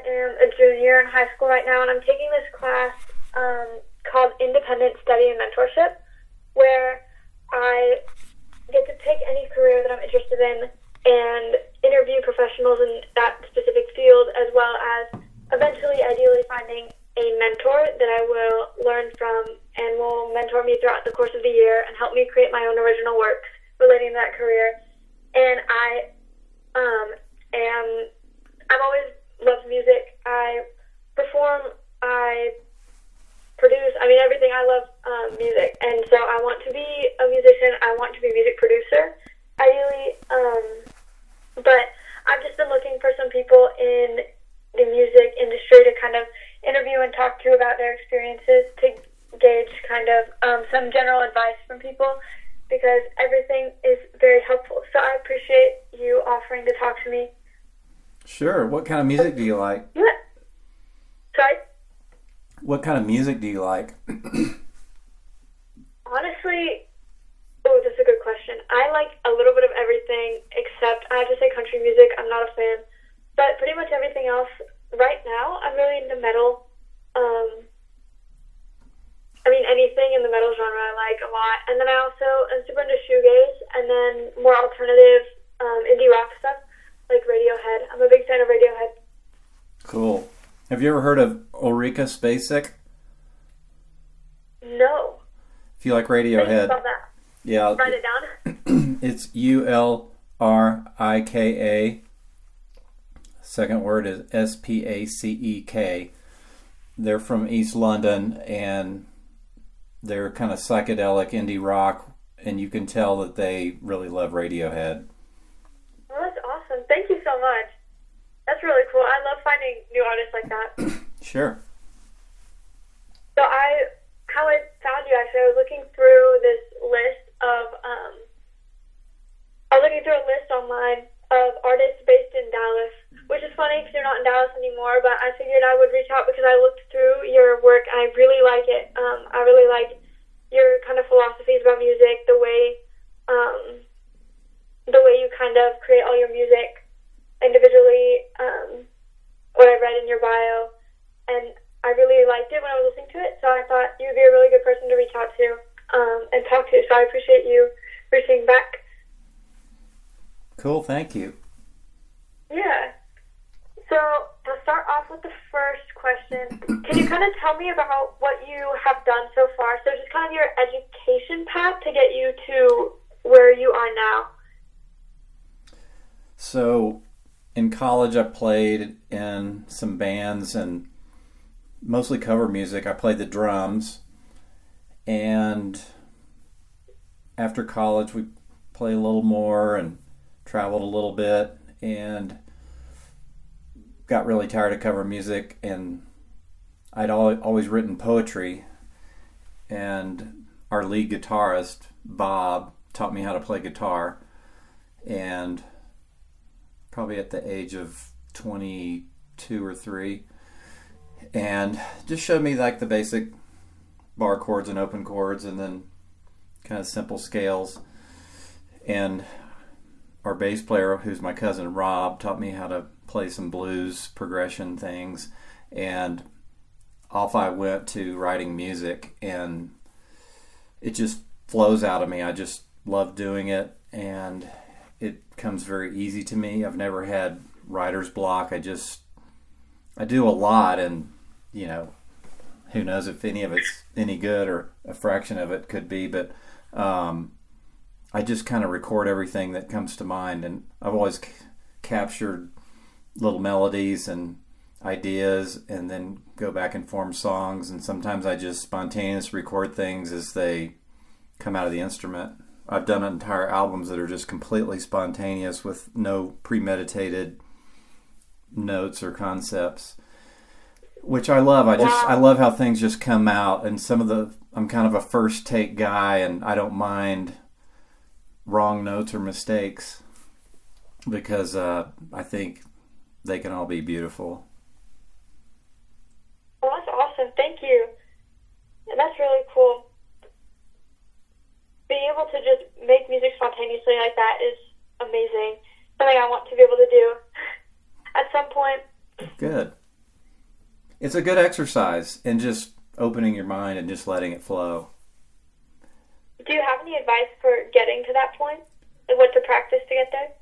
am a junior in high school right now, and I'm taking this class called Independent Study and Mentorship, where I get to pick any career that I'm interested in and interview professionals in that specific field, as well as eventually, ideally, finding a mentor that I will learn from and will mentor me throughout the course of the year and help me create my own original works relating to that career. And I've always loved music. I perform, I produce, everything. I love music, and so I want to be a musician. I want to be a music producer, ideally, but I've just been looking for some people in the music industry to kind of interview and talk to about their experiences, to gauge kind of some general advice from people, because everything is very helpful. So I appreciate you offering to talk to me. Sure. What kind of music do you like? What? Sorry? What kind of music do you like? Honestly, that's a good question. I like a little bit of everything, except I have to say country music. I'm not a fan. But pretty much everything else, right now, I'm really into metal. Anything in the metal genre I like a lot. And then I also am super into shoegaze, and then more alternative indie rock stuff, like Radiohead. I'm a big fan of Radiohead. Cool. Have you ever heard of Ulrika Spacek? No. If you like Radiohead. About that. Yeah. Write it down. It's Ulrika. Second word is Spacek. They're from East London, and they're kind of psychedelic indie rock, and you can tell that they really love Radiohead. Well, that's awesome. Thank you so much. That's really cool. I love finding new artists like that. Sure. So how I found you, actually, I was looking through this list of, a list online of artists based in Dallas, which is funny because you're not in Dallas anymore, but I figured I would reach out because I looked through your work and I really like it. I really like your kind of philosophies about music, the way you kind of create all your music individually, what I read in your bio, and I really liked it when I was listening to it, so I thought you'd be a really good person to reach out to and talk to, so I appreciate you reaching back. Cool, thank you. Yeah. So, to start off with the first question, can you kind of tell me about what you have done so far? So just kind of your education path to get you to where you are now. So, in college I played in some bands and mostly cover music. I played the drums, and after college we played a little more and traveled a little bit, and got really tired of cover music, and I'd always written poetry, and our lead guitarist, Bob, taught me how to play guitar, and probably at the age of 22 or 3, and just showed me like the basic bar chords and open chords, and then kind of simple scales. And our bass player, who's my cousin Rob, taught me how to play some blues progression things, and off I went to writing music, and it just flows out of me. I just love doing it, and it comes very easy to me. I've never had writer's block. I do a lot, and who knows if any of it's any good, or a fraction of it could be, but I just kind of record everything that comes to mind, and I've always captured little melodies and ideas and then go back and form songs, and sometimes I just spontaneously record things as they come out of the instrument. I've done entire albums that are just completely spontaneous with no premeditated notes or concepts, which I love. I love how things just come out, and I'm kind of a first take guy, and I don't mind wrong notes or mistakes because I think they can all be beautiful. Well, that's awesome. Thank you. And that's really cool. Being able to just make music spontaneously like that is amazing. Something I want to be able to do at some point. Good. it's a good exercise and just opening your mind and just letting it flow. Do you have any advice for getting to that point? Like what to practice to get there?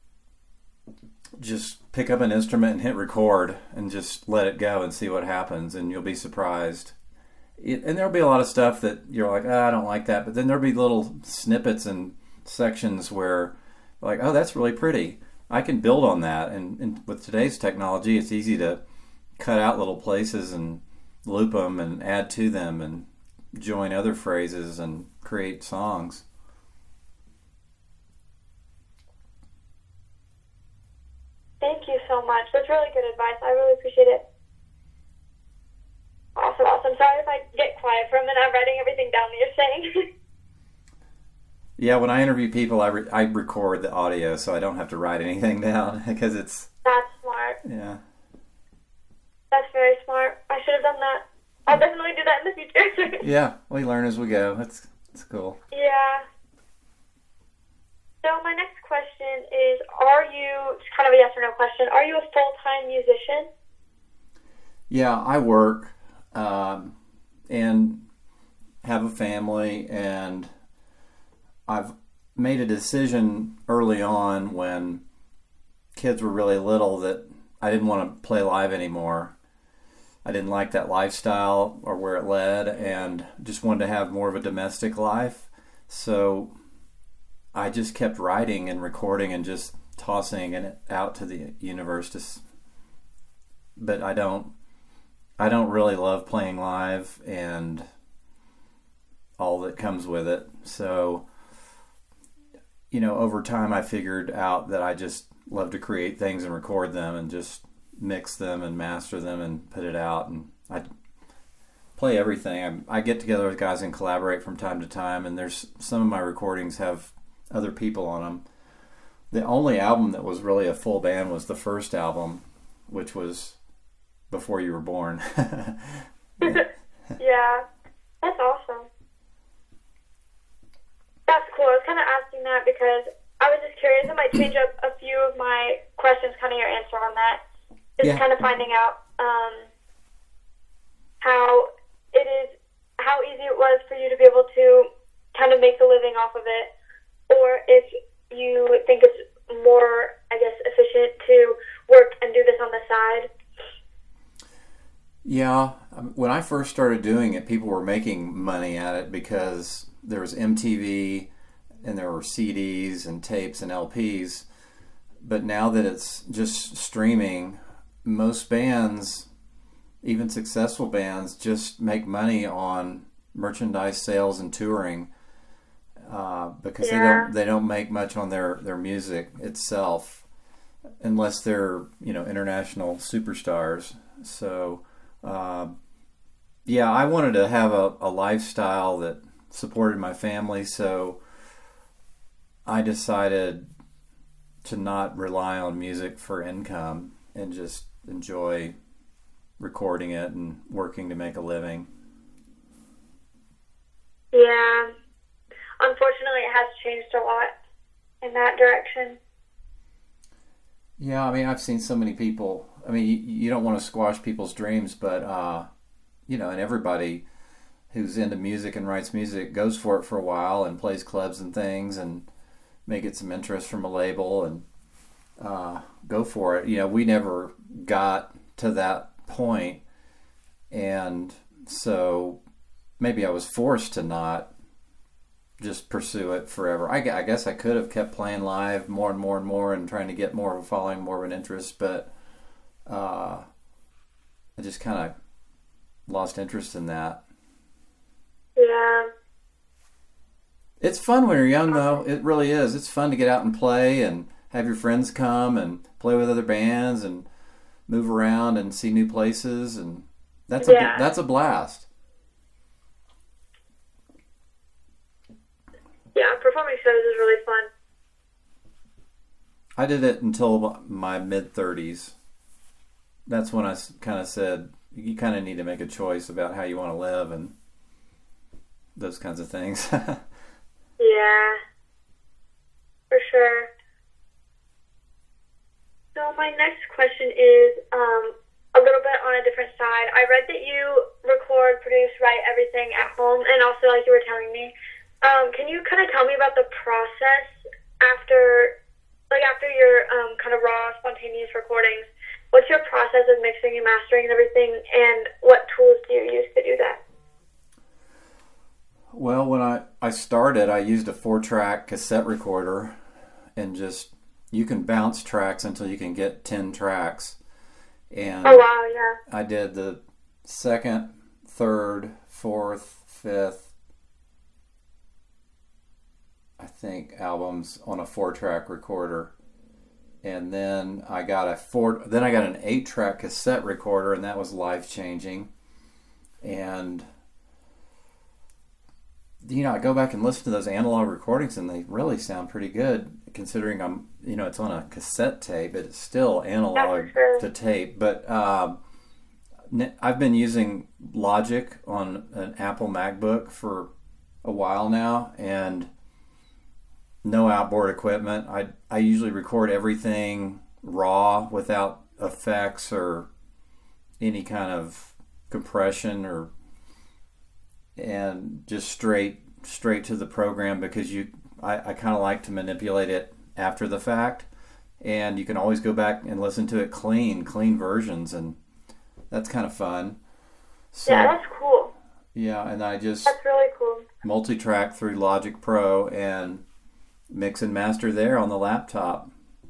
Just pick up an instrument and hit record and just let it go and see what happens, and you'll be surprised. And there'll be a lot of stuff that you're like, I don't like that. But then there'll be little snippets and sections where like, oh, that's really pretty. I can build on that. And with today's technology, it's easy to cut out little places and loop them and add to them and join other phrases and create songs. Thank you so much. That's really good advice. I really appreciate it. Awesome. Sorry if I get quiet for a minute. I'm writing everything down that you're saying. Yeah, when I interview people, I record the audio so I don't have to write anything down because it's... That's smart. Yeah. That's very smart. I should have done that. I'll definitely do that in the future. Yeah, we learn as we go. That's cool. Yeah. So my next question is, it's kind of a yes or no question, are you a full-time musician? Yeah, I work and have a family, and I've made a decision early on when kids were really little that I didn't want to play live anymore. I didn't like that lifestyle or where it led, and just wanted to have more of a domestic life. So I just kept writing and recording and just tossing it out to the universe. But I don't really love playing live and all that comes with it. So, over time I figured out that I just love to create things and record them and just mix them and master them and put it out. And I play everything. I get together with guys and collaborate from time to time, and there's some of my recordings have other people on them. The only album that was really a full band was the first album, which was before you were born. Yeah, that's awesome. That's cool. I was kind of asking that because I was just curious. It might change up a few of my questions, kind of your answer on that. Just kind of finding out how easy it was for you to be able to kind of make a living off of it, or if you think it's more, I guess, efficient to work and do this on the side. Yeah, when I first started doing it, people were making money at it because there was MTV and there were CDs and tapes and LPs. But now that it's just streaming, most bands, even successful bands, just make money on merchandise sales and touring because they don't make much on their music itself unless they're international superstars. So I wanted to have a lifestyle that supported my family, so I decided to not rely on music for income and just enjoy recording it and working to make a living. Yeah. Unfortunately, it has changed a lot in that direction. Yeah, I mean, I've seen so many people. I mean, you don't want to squash people's dreams, but, and everybody who's into music and writes music goes for it for a while and plays clubs and things and may get some interest from a label and go for it. We never got to that point, and so maybe I was forced to not just pursue it forever. I guess I could have kept playing live more and more and more and trying to get more of a following, more of an interest, but I just kind of lost interest in that. Yeah. It's fun when you're young, though. It really is. It's fun to get out and play and have your friends come and play with other bands and move around and see new places, and that's a blast. Yeah, performing shows is really fun. I did it until my mid-30s. That's when I kind of said, you kind of need to make a choice about how you want to live and those kinds of things. Yeah, for sure. So my next question is, a little bit on a different side. I read that you record, produce, write everything at home, and also, like you were telling me, can you kind of tell me about the process after, after your kind of raw, spontaneous recordings? What's your process of mixing and mastering and everything, and what tools do you use to do that? Well, when I started, I used a 4-track cassette recorder, and you can bounce tracks until you can get 10 tracks. And oh, wow, yeah. I did the second, third, fourth, fifth, I think, albums on a 4-track recorder. And then I got an 8-track cassette recorder, and that was life-changing. And I go back and listen to those analog recordings, and they really sound pretty good, considering it's on a cassette tape. It's still analog to tape. But I've been using Logic on an Apple MacBook for a while now, and no outboard equipment. I usually record everything raw without effects or any kind of compression and just straight to the program, because I kind of like to manipulate it after the fact, and you can always go back and listen to it clean versions, and that's kind of fun. So, yeah, that's cool. Yeah, and that's really cool. Multi-track through Logic Pro and mix and master there on the laptop.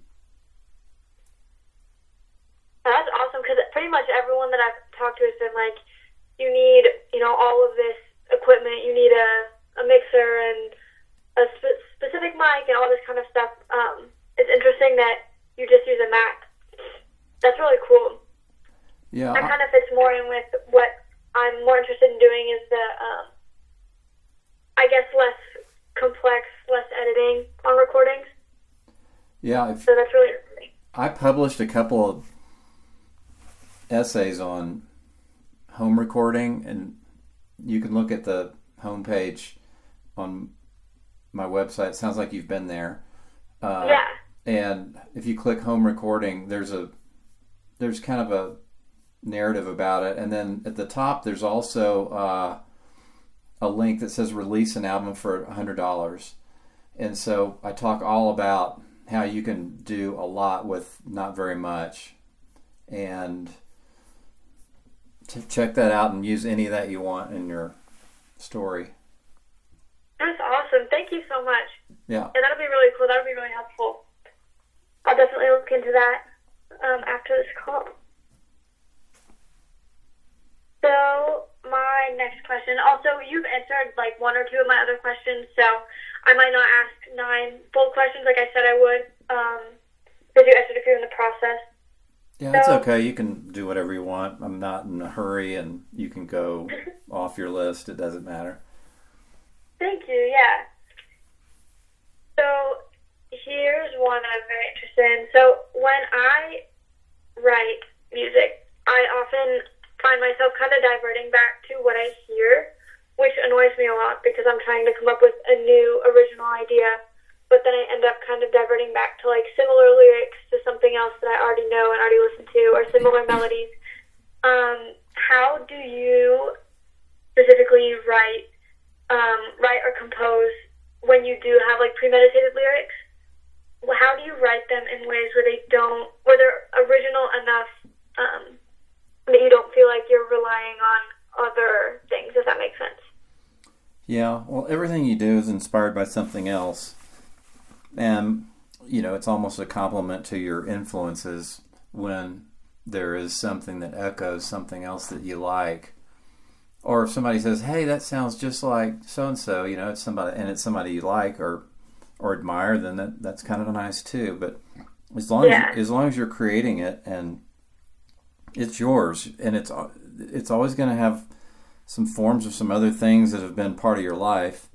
That's awesome, because pretty much everyone that I've talked to has been like, you need, all of this equipment. You need a mixer and a specific mic and all this kind of stuff. It's interesting that you just use a Mac. That's really cool. Yeah. That kind of fits more in with what I'm more interested in doing, is the, I guess, less complex, less editing on recordings. Yeah. So that's really interesting. I published a couple of essays on home recording, and you can look at the homepage on my website. It sounds like you've been there. Yeah. And if you click home recording, there's kind of a narrative about it, and then at the top there's also a link that says release an album for $100. And so I talk all about how you can do a lot with not very much, and check that out and use any of that you want in your story. That's awesome. Thank you so much. Yeah. And that'll be really cool. That'll be really helpful. I'll definitely look into that after this call. So my next question, also you've answered like one or two of my other questions, so I might not ask 9 full questions like I said I would, because you answered a few in the process. Yeah, it's okay. You can do whatever you want. I'm not in a hurry, and you can go off your list. It doesn't matter. Thank you, yeah. So here's one that I'm very interested in. So when I write music, I often find myself kind of diverting back to what I hear, which annoys me a lot because I'm trying to come up with a new original idea, but then I end up kind of diverting back to like similar lyrics to something else that I already know and already listened to, or similar melodies. How do you specifically write or compose when you do have like premeditated lyrics? How do you write them in ways where they're original enough that you don't feel like you're relying on other things, if that makes sense? Yeah, well, everything you do is inspired by something else. And, it's almost a compliment to your influences when there is something that echoes something else that you like. Or if somebody says, hey, that sounds just like so-and-so, it's somebody you like or admire, then that's kind of nice too. But as long as you're creating it and it's yours, and it's always going to have some forms of some other things that have been part of your life.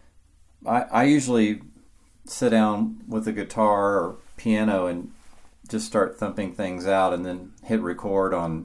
I usually sit down with a guitar or piano and just start thumping things out, and then hit record on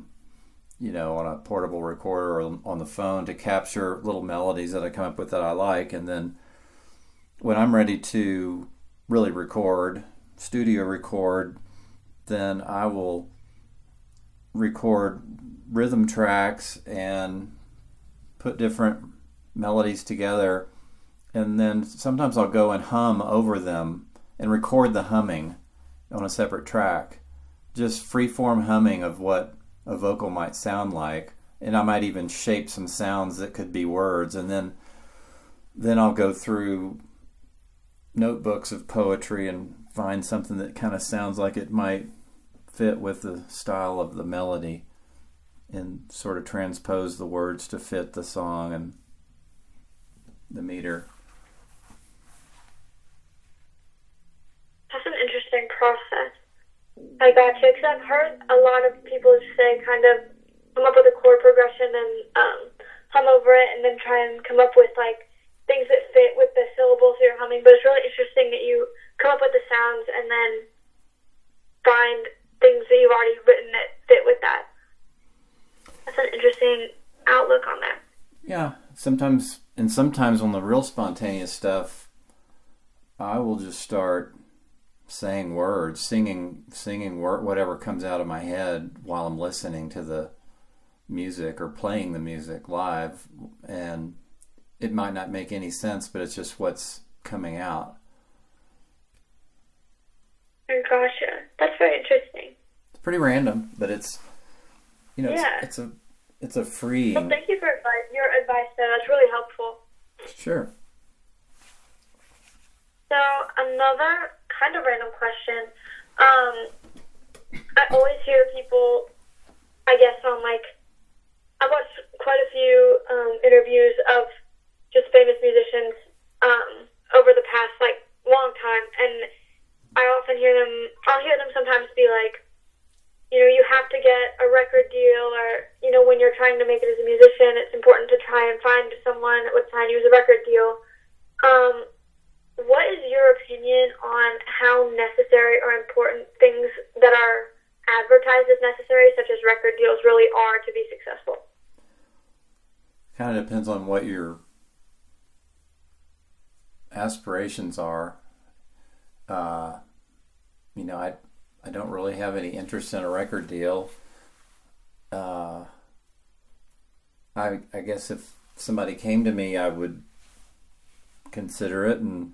a portable recorder or on the phone to capture little melodies that I come up with that I like. And then when I'm ready to really studio record, then I will record rhythm tracks and put different melodies together, and then sometimes I'll go and hum over them and record the humming on a separate track. Just free-form humming of what a vocal might sound like, and I might even shape some sounds that could be words, and then I'll go through notebooks of poetry and find something that kind of sounds like it might fit with the style of the melody and sort of transpose the words to fit the song and the meter. That's an interesting process. I gotcha, because I've heard a lot of people say kind of come up with a chord progression and hum over it and then try and come up with like things that fit with the syllables you're humming. But it's really interesting that you come up with the sounds and then find things that you've already written that fit with that. That's an interesting outlook on that. Yeah, sometimes on the real spontaneous stuff, I will just start saying words, singing whatever comes out of my head while I'm listening to the music or playing the music live, and it might not make any sense, but it's just what's coming out. Gotcha. That's very interesting. It's pretty random, but it's it's a freeing. Well, thank you for your advice there. That's really helpful. Sure. So another kind of random question. I always hear people, I guess on I watched quite a few interviews of just famous musicians over the past long time, and I'll hear them sometimes be like, you have to get a record deal, or, when you're trying to make it as a musician, it's important to try and find someone that would sign you as a record deal. What is your opinion on how necessary or important things that are advertised as necessary, such as record deals, really are to be successful? Kind of depends on what your aspirations are. I don't really have any interest in a record deal. I guess if somebody came to me, I would consider it and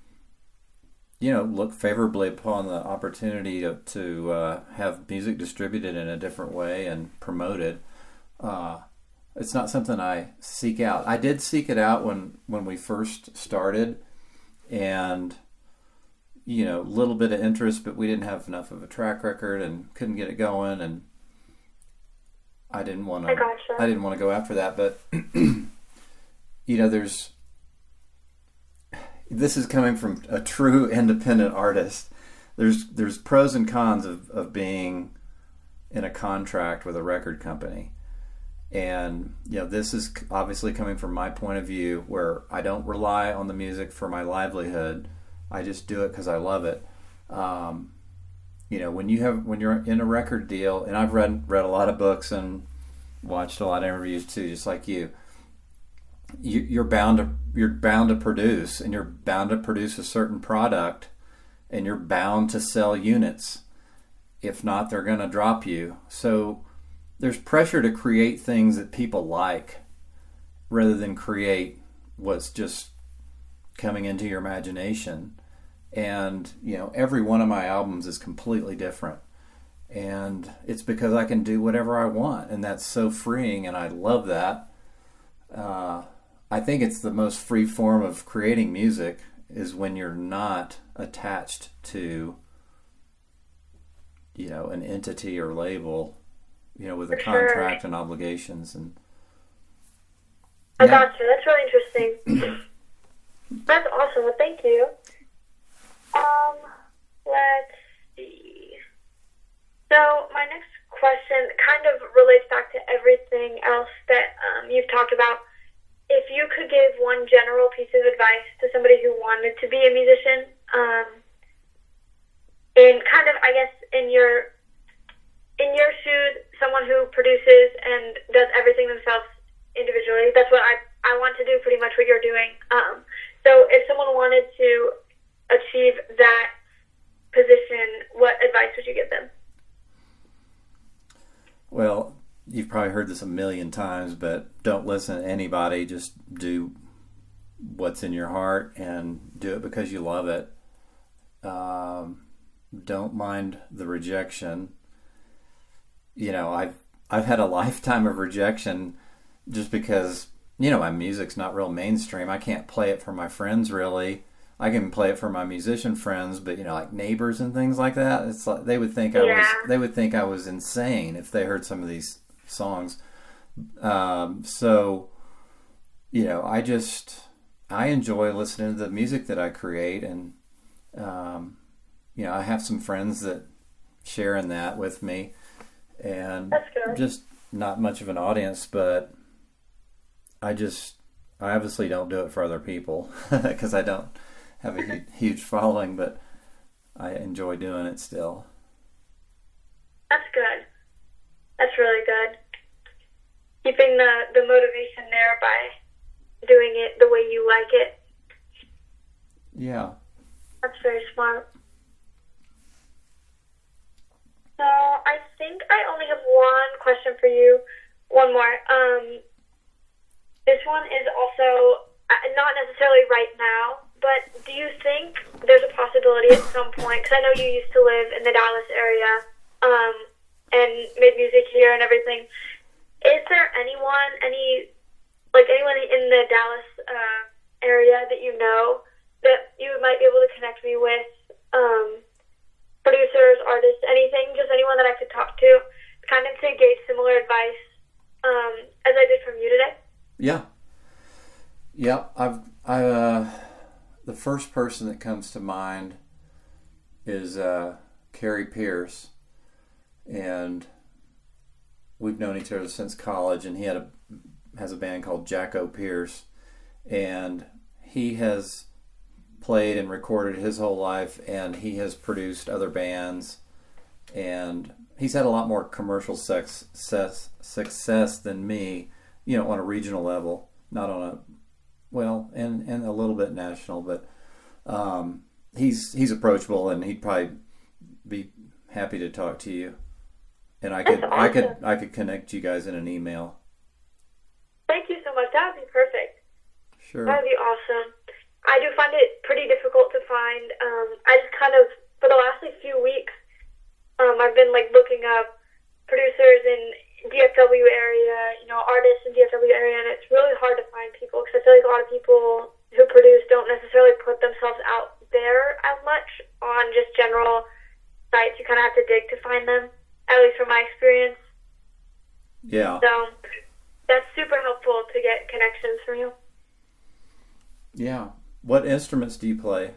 look favorably upon the opportunity to have music distributed in a different way and promoted. It's not something I seek out. I did seek it out when we first started, and little bit of interest, but we didn't have enough of a track record and couldn't get it going, and I didn't want to go after that. But this is coming from a true independent artist. There's pros and cons of being in a contract with a record company. And this is obviously coming from my point of view, where I don't rely on the music for my livelihood. I just do it because I love it. When you're in a record deal, and I've read a lot of books and watched a lot of interviews too, just like you're bound to produce, and you're bound to produce a certain product, and you're bound to sell units. If not, they're going to drop you. So there's pressure to create things that people like, rather than create what's just coming into your imagination. And every one of my albums is completely different, and it's because I can do whatever I want, and that's so freeing, and I love that. I think it's the most free form of creating music is when you're not attached to an entity or label, with a contract and obligations. And I got you. That's really interesting. That's awesome. Well, thank you. Let's see. So my next question kind of relates back to everything else that you've talked about. If you could give one general piece of advice to somebody who wanted to be a musician, in kind of, I guess, in your shoes, someone who produces and does everything themselves individually, that's what I want to do, pretty much what you're doing. So if someone wanted to achieve that position, what advice would you give them? Well, you've probably heard this a million times, but don't listen to anybody. Just do what's in your heart and do it because you love it. Don't mind the rejection. I've had a lifetime of rejection just because my music's not real mainstream. I can't play it for my friends really. I can play it for my musician friends, but like neighbors and things like that, it's like they would think I was insane if they heard some of these songs. So I enjoy listening to the music that I create, and I have some friends that share in that with me, and that's good. Just not much of an audience, but I obviously don't do it for other people because I don't have a huge following, but I enjoy doing it still. That's good. That's really good. Keeping the motivation there by doing it the way you like it. Yeah. That's very smart. So I think I only have one question for you. One more. This one is also not necessarily right now, but do you think there's a possibility at some point, because I know you used to live in the Dallas area and made music here and everything, is there anyone in the Dallas area that you know that you might be able to connect me with, producers, artists, anything, just anyone that I could talk to, kind of to gauge similar advice as I did from you today? Yeah. The first person that comes to mind is Carrie Pierce, and we've known each other since college, and he has a band called Jacko Pierce, and he has played and recorded his whole life, and he has produced other bands, and he's had a lot more commercial success than me, on a regional level, not on a and a little bit national, but he's approachable, and he'd probably be happy to talk to you, and I could connect you guys in an email. Thank you so much. That would be perfect. Sure. That would be awesome. I do find it pretty difficult to find. I just kind of, for the last few weeks, I've been looking up producers in DFW area, artists in DFW area, and it's really hard to find people because I feel like a lot of people who produce don't necessarily put themselves out there as much on just general sites. You kind of have to dig to find them, at least from my experience. Yeah. So that's super helpful to get connections from you. Yeah. What instruments do you play?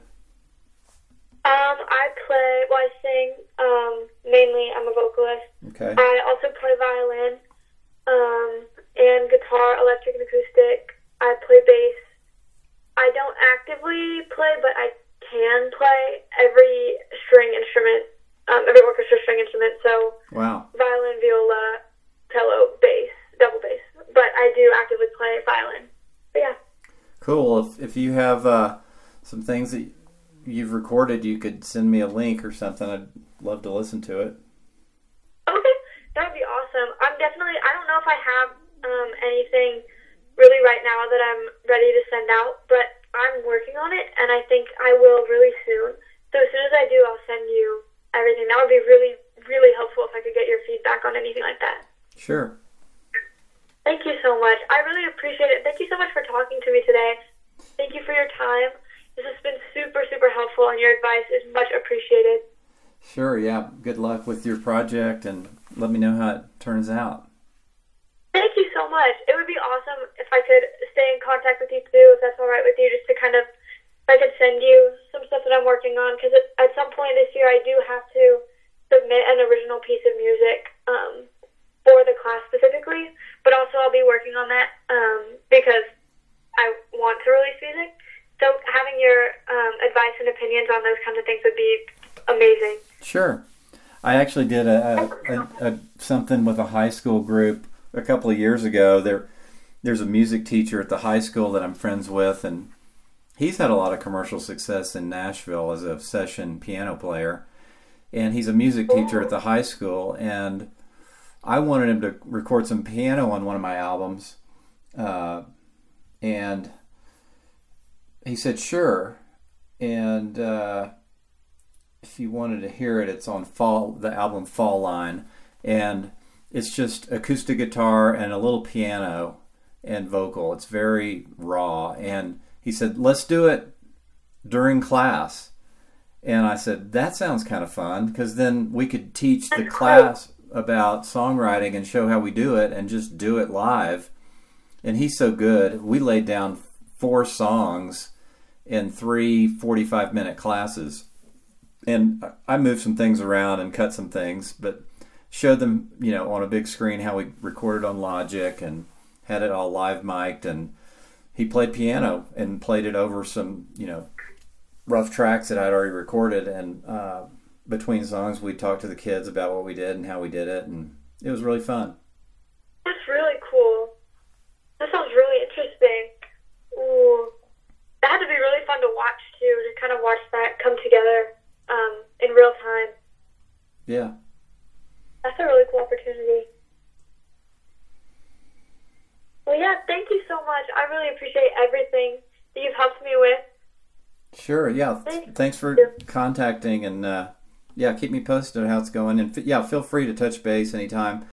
I sing, mainly I'm a vocalist. Okay. I also play violin, and guitar, electric and acoustic. I play bass. I don't actively play, but I can play every string instrument, every orchestra string instrument, so wow. Violin, viola, cello, bass, double bass. But I do actively play violin. But yeah. Cool. If you have some things that you've recorded, you could send me a link or something. I'd love to listen to it. Okay, that would be awesome. I don't know if I have anything really right now that I'm ready to send out, but I'm working on it, and I think I will really soon. So as soon as I do, I'll send you everything. That would be really, really helpful if I could get your feedback on anything like that. Sure. Thank you so much. I really appreciate it. Thank you so much for talking to me today. Thank you for your time. This has been super, super helpful, and your advice is much appreciated. Sure, yeah. Good luck with your project, and let me know how it turns out. Thank you so much. It would be awesome if I could stay in contact with you, too, if that's all right with you, just to if I could send you some stuff that I'm working on, because at some point this year I do have to submit an original piece of music for the class specifically, but also I'll be working on that because I want to release music. So having your advice and opinions on those kinds of things would be amazing. Sure. I actually did a something with a high school group a couple of years ago. There's a music teacher at the high school that I'm friends with, and he's had a lot of commercial success in Nashville as a session piano player. And he's a music teacher at the high school, and I wanted him to record some piano on one of my albums, and he said sure. And if you wanted to hear it, it's on the album Fall Line, and it's just acoustic guitar and a little piano and vocal. It's very raw. And he said, let's do it during class. And I said, that sounds kind of fun, because then we could teach the class about songwriting and show how we do it and just do it live. And he's so good. We laid down 4 songs in 3 45-minute classes. And I moved some things around and cut some things, but showed them, on a big screen how we recorded on Logic and had it all live mic'd. And he played piano and played it over some, rough tracks that I'd already recorded. And between songs, we talked to the kids about what we did and how we did it. And it was really fun. That's really cool. That sounds really interesting. Ooh. That had to be really fun to watch, too, to kind of watch that come together in real time. Yeah. That's a really cool opportunity. Well, yeah, thank you so much. I really appreciate everything that you've helped me with. Sure, yeah. Thanks for contacting, and keep me posted on how it's going. And feel free to touch base anytime.